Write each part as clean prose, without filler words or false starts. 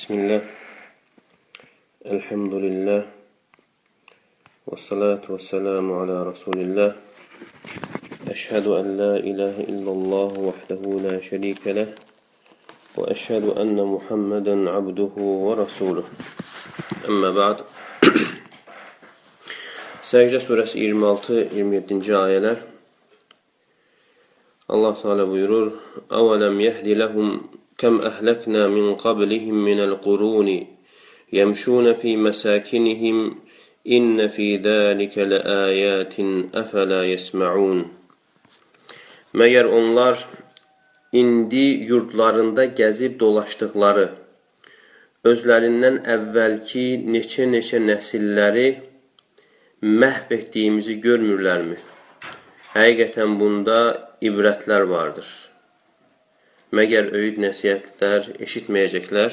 Bismillah, elhamdülillah, ve salatu ve selamu ala Resulillah. Eşhedü en la ilahe illallah vahdehu la şerike leh ve eşhedü enne Muhammeden abduhu ve rasuluh. Amma ba'd. Səcdə surəsi 26-27-ci ayələr. Allah Teala buyurur: "Awalam yehdi lehum kem ahlakna min qablihim minel quruni yemshuna fi masakinihim inne fi zalika laayatin afala yesmaun." Məgər onlar indi yurtlarında gəzib dolaşdıqları özlərindən əvvəlki neçə nəsilləri məhv etdiyimizi görmürlərmi? Həqiqətən bunda ibrətlər vardır. Məgər öyüd nəsihətlər eşitməyəcəklər?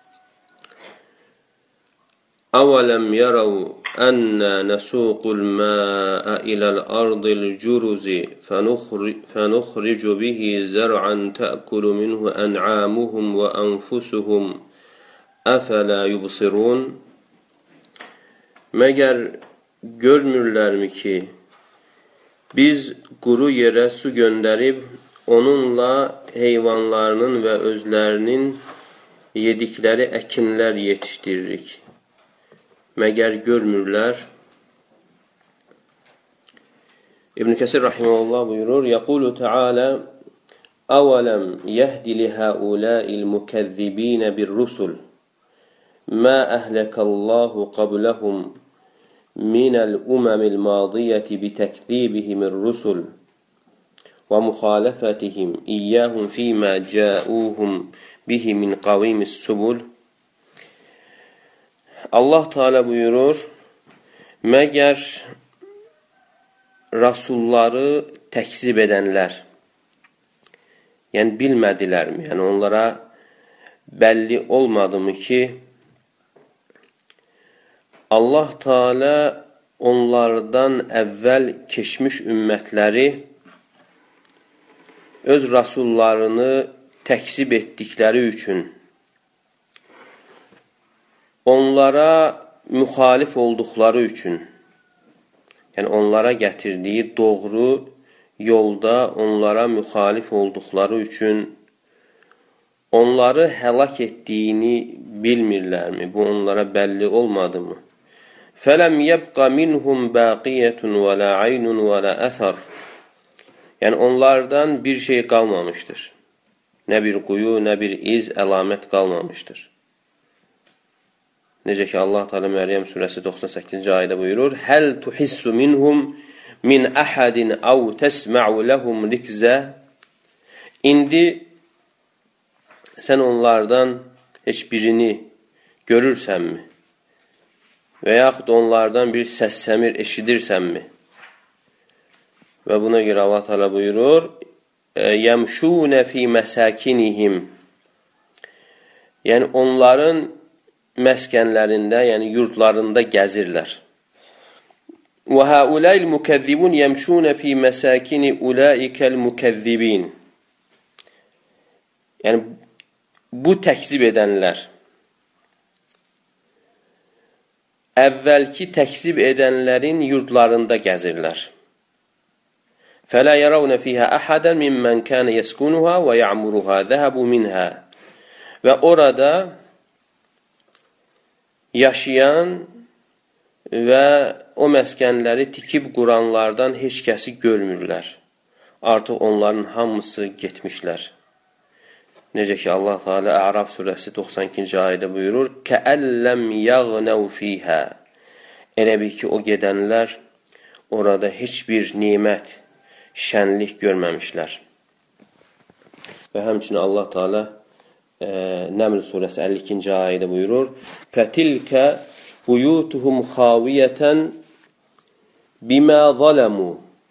Awalam yarav anna nasuqul ma'a ilal ardil juruzi fanukhricu bihi zar'an ta'kulu minhu an'amuhum wa anfusuhum afala yubsirun. Məgər görmürlərmi ki, biz quru yerə su göndərib, onunla heyvanlarının və özlərinin yedikləri əkinlər yetişdiririk. Məgər görmürlər? İbn Kəsir rahimehullah buyurur: "Yaqulu Teala: Awalam yehdi li haula'il mukezzibin bir-rusul ma ahlakallahu qablahum minel umamil madiyeti bi tekzibihimir rusul ve muhalefatihim iyyahum fîmâ câûhum bihi min qavimis subul." Allah Teala buyurur: Məgər rasulları təkzib edənlər, yəni bilmədilərmi? Yəni onlara bəlli olmadımı ki, Allah Teala onlardan əvvəl keçmiş ümmətləri öz rasullarını təkzib etdikləri üçün, onlara müxalif olduqları üçün, yəni onlara gətirdiyi doğru yolda onlara müxalif olduqları üçün onları həlak etdiyini bilmirlərmi? Bu onlara bəlli olmadımı? فَلَمْ يَبْقَ مِنْهُمْ بَاقِيَةٌ وَلَا عَيْنٌ وَلَا أَثَرٌ. Yəni onlardan bir şey qalmamışdır. Nə bir quyu, nə bir iz, əlamət qalmamışdır. Necə ki Allah Teala Məryəm surəsi 98-ci ayədə buyurur: "Həl tuhissu minhum min ahadin aw tesma'u lahum rikza." İndi sən onlardan heç birini görürsənmi? Və yaxud onlardan bir səs-səmir eşidirsənmi? Və buna görə Allah Teala buyurur: "Yemşûne fî mesâkinihim." Yəni onların məskənlərində, yəni yurtlarında gəzirlər. "Və haulâil mukezzibun yemşûne fî mesâkini ulâikel mukezzibin." Yəni bu təkzib edənlər əvvəlki təkzib edənlərin yurtlarında gəzirlər. فَلَا يَرَوْنَ فِيهَا أَحَدًا مِمَّنْ كَانَ يَسْكُنُهَا وَيَعْمُرُهَا ذَهَبُوا مِنْهَا. Və orada yaşayan və o məskənləri tikib quranlardan heç kəsi görmürlər. Artıq onların hamısı getmişlər. Necə ki Allah Teala A'raf surəsi 92-ci ayədə buyurur: "Kəəlləm yəğnəv fīhə." Elə bil ki, o gedənlər orada heç bir nimət, şənlik görməmişlər. Və həmçinin Allah Teala Nəml surəsi 52-ci ayədə buyurur: "Fətilkə buyutuhum xaviyətən bimə zələmu."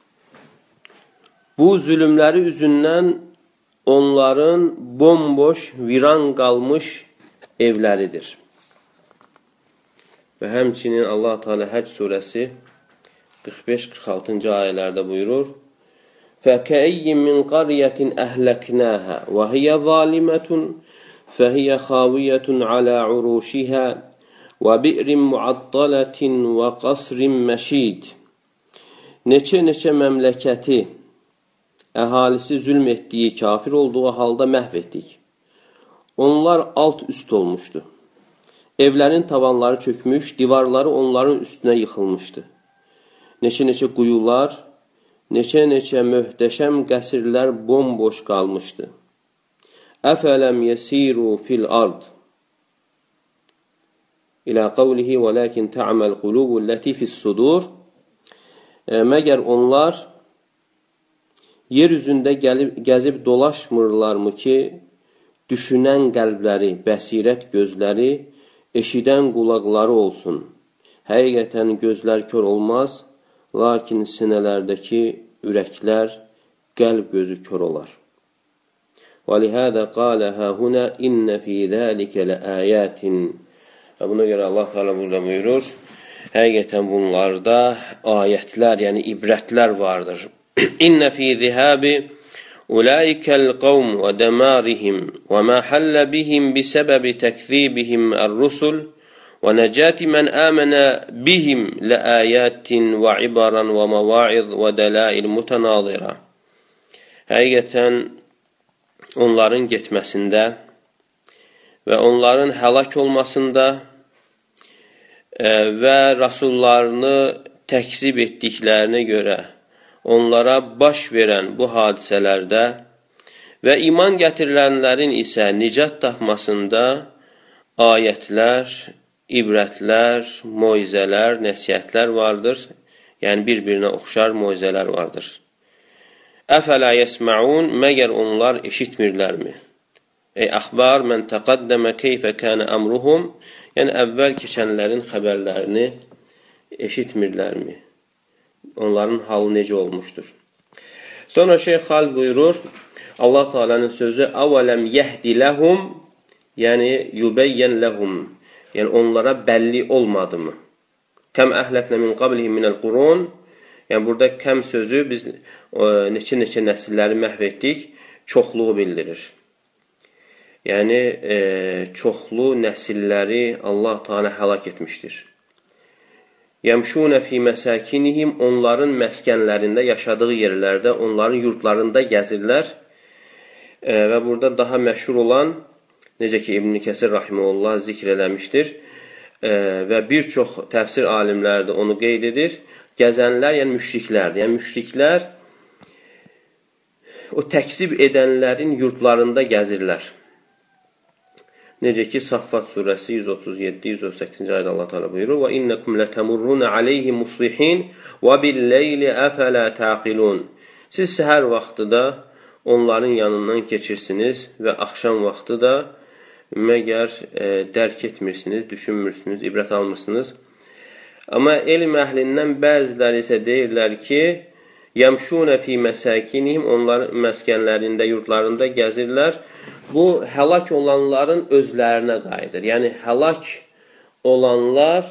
Bu zülümləri üzündən onların bomboş, viran qalmış evləridir. Və həmçinin Allah Teala Həcc surəsi 45-46-cı ayələrdə buyurur: فَكَأَيٍّ مِّنْ قَرْيَةٍ أَهْلَكْنَاهَا وَهِيَ ظَالِمَةٌ فَهِيَ خَاوِيَةٌ عَلَى عُرُوشِهَا وَبِئْرٍ مُعَطَّلَةٍ وَقَصْرٍ مَشِيدٍ. Neçə məmləkəti əhalisi zülm etdiyi, kafir olduğu halda məhv etdik. Onlar alt üst olmuşdu. Evlərin tavanları çökmüş, divarları onların üstünə yıxılmışdı. Neçə quyular, neçə möhtəşəm qəsrlər bomboş qalmışdı. Əfələm yəsiru fil ard. İlə qavlihi və ləkin tə'məl qulubu ləti fissudur. Məgər onlar yer üzündə gəzib dolaşmırlarmı ki, düşünən qəlbləri, bəsirət gözləri, eşidən qulaqları olsun. Həqiqətən gözlər kör olmaz, lakin sinələrdəki ürəklər, qəlb gözü kör olar. وَلِهَذَا قَالَهَا هُنَا إِنَّ فِي ذَٰلِكَ لَآيَاتٍ. Və buna görə Allah Teala burada buyurur, həqiqətən bunlarda ayətlər, yəni ibrətlər vardır. İnnə fi zihabi ulaikəl qavm və dəmarihim və mə hallə bihim bisəbəbi təkzibihim ər-rusul və nəcəti mən əmənə bihim ləayətin və ibaran və məvaiz və dəlail mütənazira. Həqiqətən onların getməsində və onların həlak olmasında və rasullarını təkzib etdiklərinə görə onlara baş verən bu hadisələrdə və iman gətirilənlərin isə nicat tapmasında ayətlər, ibrətlər, moizələr, nəsihətlər vardır. Yəni, bir-birinə oxşar moizələr vardır. Əfələ yəsməun, məgər onlar eşitmirlərmi? Ey əxbar, mən təqəddəmə keyfə kənə əmruhum, yəni əvvəl keçənlərin xəbərlərini eşitmirlərmi? Onların halı necə olmuşdur? Sonra Şeyx Xalid buyurur, Allah Teala'nın sözü, əvələm yəhdi ləhum, yəni yubəyyən ləhum, yəni onlara bəlli olmadı mı? Kəm əhləklə min qablihim minəl qurun, yəni burada kəm sözü biz neçə nəsilləri məhv etdik, çoxluğu bildirir. Yəni, çoxlu nəsilləri Allah Teala həlak etmişdir. Yəmşunə fi məsəkinihim, onların məskənlərində, yaşadığı yerlərdə, onların yurtlarında gəzirlər. Və burada daha məşhur olan, necə ki İbn Kəsir rahimehullah zikr eləmişdir və bir çox təfsir alimləri də onu qeyd edir. Gəzənlər, yəni müşriklərdir. Yəni müşriklər o təkzib edənlərin yurtlarında gəzirlər. Necə ki Saffat surəsi 137-138-ci ayədə Allah Teala buyurur: "Və innakum latamurruna alayhim muslihin və bil-leyli afala taqilun." Siz səhər vaxtı da onların yanından keçirsiniz və axşam vaxtı da məgər dərk etmirsiniz, düşünmürsünüz, ibrət almırsınız. Amma elm əhlindən bəziləri isə deyirlər ki, yəmşunə fi məsəkinihim, onlar məskənlərində, yurtlarında gəzirlər. Bu, həlak olanların özlərinə qayıdır. Yəni, həlak olanlar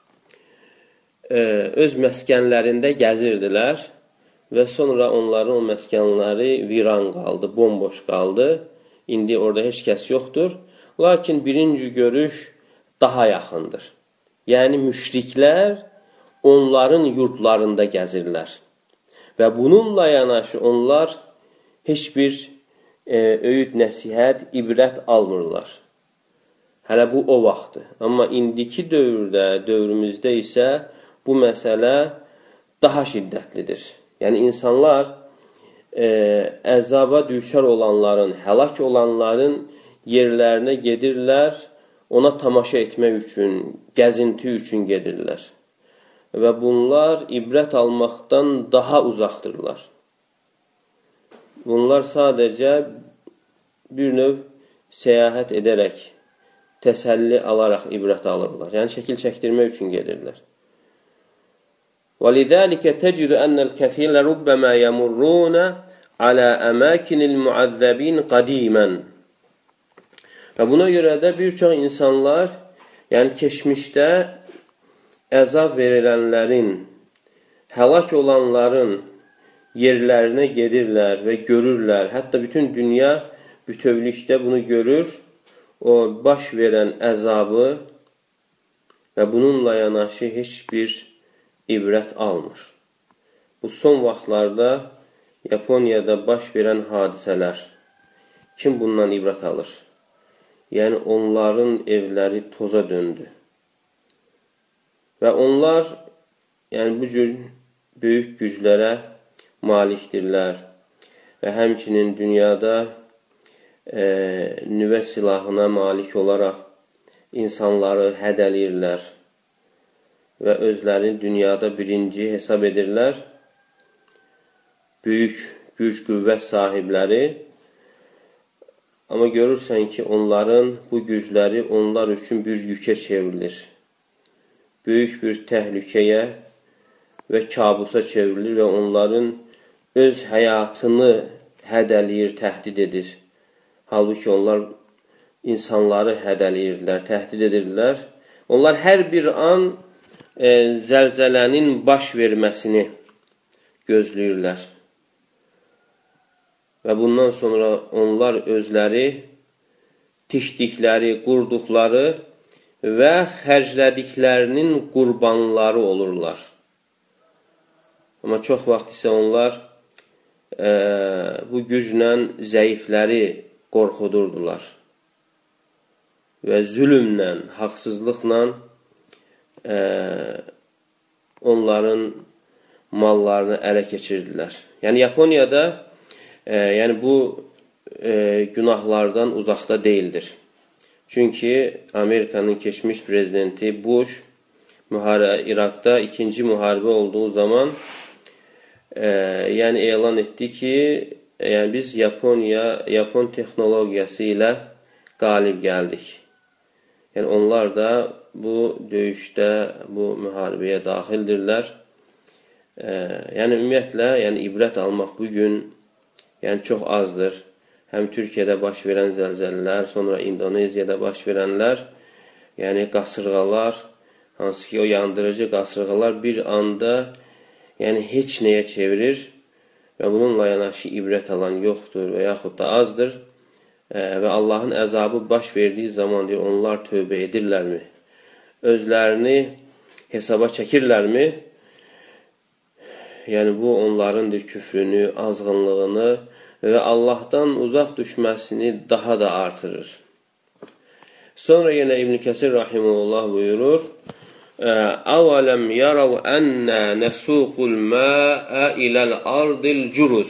öz məskənlərində gəzirdilər və sonra onların o məskənləri viran qaldı, bomboş qaldı. İndi orada heç kəs yoxdur. Lakin birinci görüş daha yaxındır. Yəni, müşriklər onların yurtlarında gəzirlər. Və bununla yanaşı onlar heç bir öyüd, nəsihət, ibrət almırlar. Hələ bu o vaxtdır. Amma indiki dövrümüzdə isə bu məsələ daha şiddətlidir. Yəni, insanlar əzaba düçar olanların, həlak olanların yerlərinə gedirlər, ona tamaşa etmək üçün, gəzinti üçün gedirlər. Və bunlar ibrət almaqdan daha uzaqdırlar. Bunlar sadəcə bir növ səyahət edərək, təsəlli alaraq ibrət alırlar. Yəni, şəkil çəkdirmək üçün gedirlər. وَلِذَٰلِكَ تَجِدُ أَنَّ الْكَثِيرَ رُبَّمَا يَمُرُّونَ عَلَى أَمَاكِنِ الْمُعَذَّبِينَ قَدِيمًا. Və buna görə də bir çox insanlar, yəni keçmişdə əzab verilənlərin, həlak olanların yerlərinə gedirlər və görürlər. Hətta bütün dünya bütövlükdə bunu görür. o baş verən əzabı və bununla yanaşı heç bir ibrət almır. Bu son vaxtlarda Yaponiyada baş verən hadisələr, kim bundan ibrət alır? Yəni, onların evləri toza döndü. Və onlar, yəni, bu cür böyük güclərə malikdirlər və həmçinin dünyada nüvə silahına malik olaraq insanları hədələyirlər və özlərini dünyada birinci hesab edirlər. Böyük güc, qüvvət sahibləri. Amma görürsən ki, onların bu gücləri onlar üçün bir yükə çevrilir. Böyük bir təhlükəyə və kabusa çevrilir və onların öz həyatını hədələyir, təhdid edir. Halbuki onlar insanları hədələyirdilər, təhdid edirlər. Onlar hər bir an zəlzələnin baş verməsini gözləyirlər. Və bundan sonra onlar özləri tikdikləri, qurduqları və xərclədiklərinin qurbanları olurlar. Amma çox vaxt isə onlar bu güclə zəifləri qorxudurdular və zülmlə, haqsızlıqla onların mallarını ələ keçirdilər. Yəni, Yaponiyada bu günahlardan uzaqda deyildir. Çünki Amerikanın keçmiş prezidenti Bush İraqda ikinci müharibə olduğu zaman elan etdi ki, biz Yapon texnologiyası ilə qalib gəldik. Yəni, onlar da bu döyüşdə, bu müharibəyə daxildirlər. Yəni, ümumiyyətlə, ibrət almaq bugün çox azdır. Həm Türkiyədə baş verən zəlzələlər, sonra İndoneziyada baş verənlər, qasırğalar, hansı ki, o yandırıcı qasırğalar bir anda heç nəyə çevirir və bununla yanaşı ibrət alan yoxdur və yaxud da azdır. Və Allahın əzabı baş verdiyi zaman onlar tövbə edirlərmi? Özlərini hesaba çəkirlərmi? Yəni, bu onların küfrünü, azğınlığını və Allahdan uzaq düşməsini daha da artırır. Sonra yenə İbn Kəsir rahimehullah buyurur: "Əvələm yarav ennə nəsuqul mə'ə iləl ardil curuz."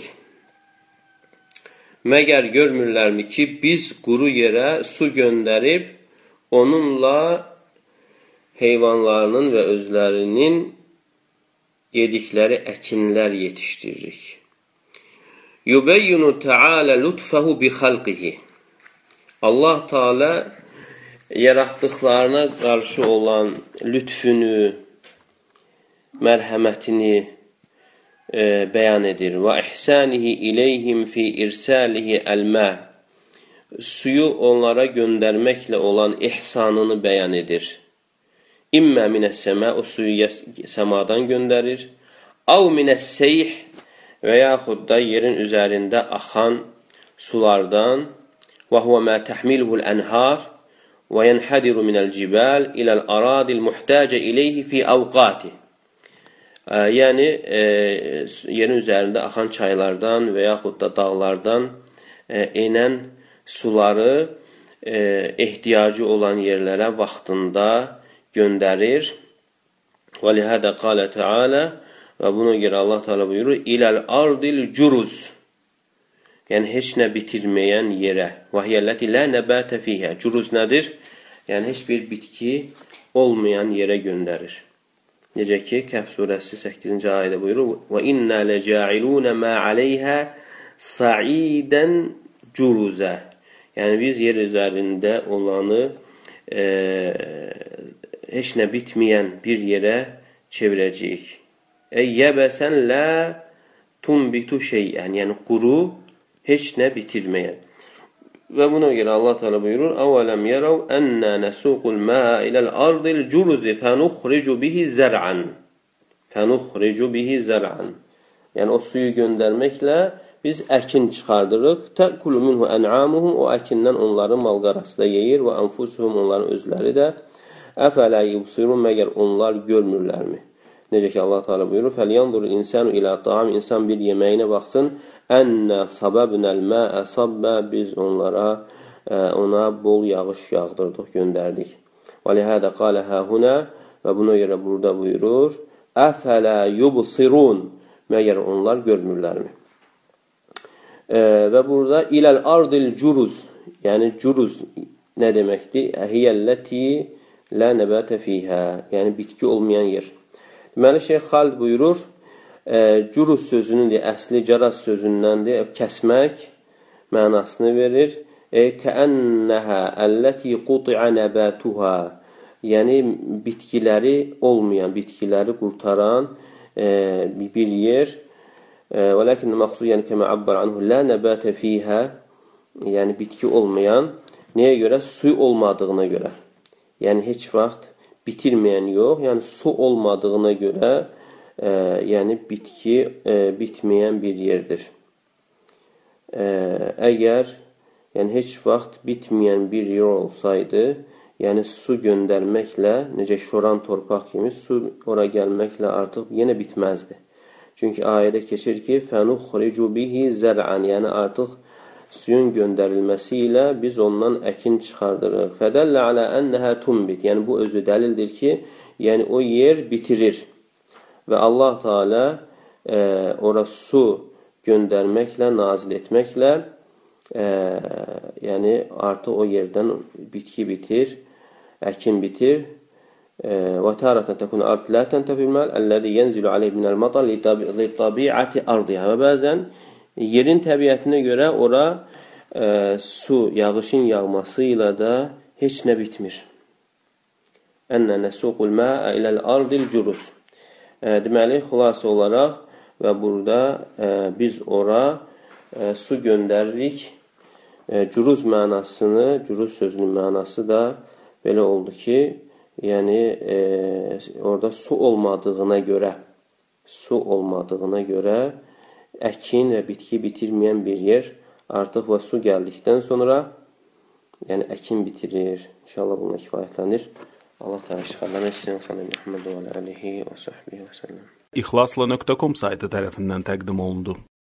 Məgər görmürlərmi ki, biz quru yerə su göndərib, onunla heyvanlarının və özlərinin yedikləri əkinlər yetişdiririk. Yubeyyinu Teala lütfəhu bi xalqihi. Allah Teala yaratdıqlarına qarşı olan lütfünü, mərhəmətini bəyan edir. Və ihsanihi ileyhim fi irsalihi əlmə. Suyu onlara göndərməklə olan ihsanını bəyan edir. İmmə minəs-səmə, o suyu səmadan göndərir. Av minəs-seyh, və yaxud da yerin üzərində axan sulardan. Və huvə mə təhmiluhul ənhar və yənhədiru minəl-cibal iləl-aradil muhtəcə ileyhi fi avqati. Yəni, yerin üzərində axan çaylardan və yaxud da dağlardan enən suları ehtiyacı olan yerlərə vaxtında göndərir. Və lihədə qalə Teala, və buna görə Allah Teala buyurur, iləl ardil curuz, yəni heç nə bitirməyən yerə. Və hiyəlləti lə nəbətə fiyhə. Curuz nədir? Yəni heç bir bitki olmayan yerə göndərir. Necə ki, Kəhf surəsi 8-ci ayədə buyurur, və innə ləcəilunə mə aleyhə sa'idən curuzə. Yəni biz yer üzərində olanı heç nə bitməyən bir yerə çevirəcəyik. Yəbəsən lə tunbitu şeyən, yəni quru, heç nə bitirməyən. Və buna görə Allah Teala buyurur: "Əvələm yərəv ennə nəsuqul mə'ə iləl ardil curuzi fənuxricu bihi zər'an." Fənuxricu bihi zər'an. Yəni o suyu göndərməklə biz əkin çıxardırıq. Təkulu minhu ən'amuhum, o əkindən onların mal-qarası da yeyir və anfusuhum, onların özləri də. Əfələ yubsirun, məgər onlar görmürlərmi? Necə ki, Allah Teala buyurur, fəlyanzur insanu ilə ta'am, insan bir yeməyinə baxsın, ənnə sababnəl mə'ə sabbə, biz ona bol yağış yağdırdıq, göndərdik. Və lihədə qalə həhunə, və buna görə burada buyurur, əfələ yubsirun, məgər onlar görmürlərmi? Və burada iləl ardil cüruz, yəni cüruz nə deməkdir? Əhiyəlləti lə nəbətə fiyhə, yəni bitki olmayan yer. Deməli, Şeyx Xalid buyurur, cüruz sözünün əsli cəraz sözündəndir, kəsmək mənasını verir. Kəənnəhə əlləti quti'a nəbətuhə, yəni bitkiləri olmayan, bitkiləri qurtaran bir yer. Və ləkin məqsud, yəni kəmə abbar anhu, lə nəbətə fiyhə, yəni bitki olmayan, nəyə görə? Su olmadığına görə. Yəni heç vaxt bitirməyən yox, yəni su olmadığına görə, yəni bitki bitməyən bir yerdir. Əgər yəni heç vaxt bitməyən bir yer olsaydı, yəni su göndərməklə, necə şoran torpaq kimi su ora gəlməklə artıq yenə bitməzdi. Çünki ayədə keçir ki, fənuxricu bihi zər'an, yəni artıq suyun göndərilməsi ilə biz ondan əkin çıxardırıq. Fədəllə alə ənəhə tumbit, yəni bu özü dəlildir ki, yəni o yer bitirir. Və Allah Teala ora su göndərməklə, nazil etməklə, yəni artıq o yerdən bitki bitir, əkin bitir. Və taratan təkun ard la təntəfil məl, əlləzi yənzilu aleyh minəl matal li tabi'ati ardihə. Və bəzən yerin təbiətinə görə ora su, yağışın yağması ilə də heç nə bitmir. Ənnə nəsuqul mə'ə iləl ardil cüruz. Deməli, xülasə olaraq və burada biz ora su göndəririk. Cüruz mənasını, cüruz sözünün mənası da belə oldu ki, yəni orada su olmadığına görə əkin və bitki bitirməyən bir yer artıq və su gəldikdən sonra yəni əkin bitirir. İnşallah bununla kifayətlənir. Allah təala şifalar versin. Muhammed və alihi və səhbihi və səlləm. İxlasla.com saytı tərəfindən təqdim olundu.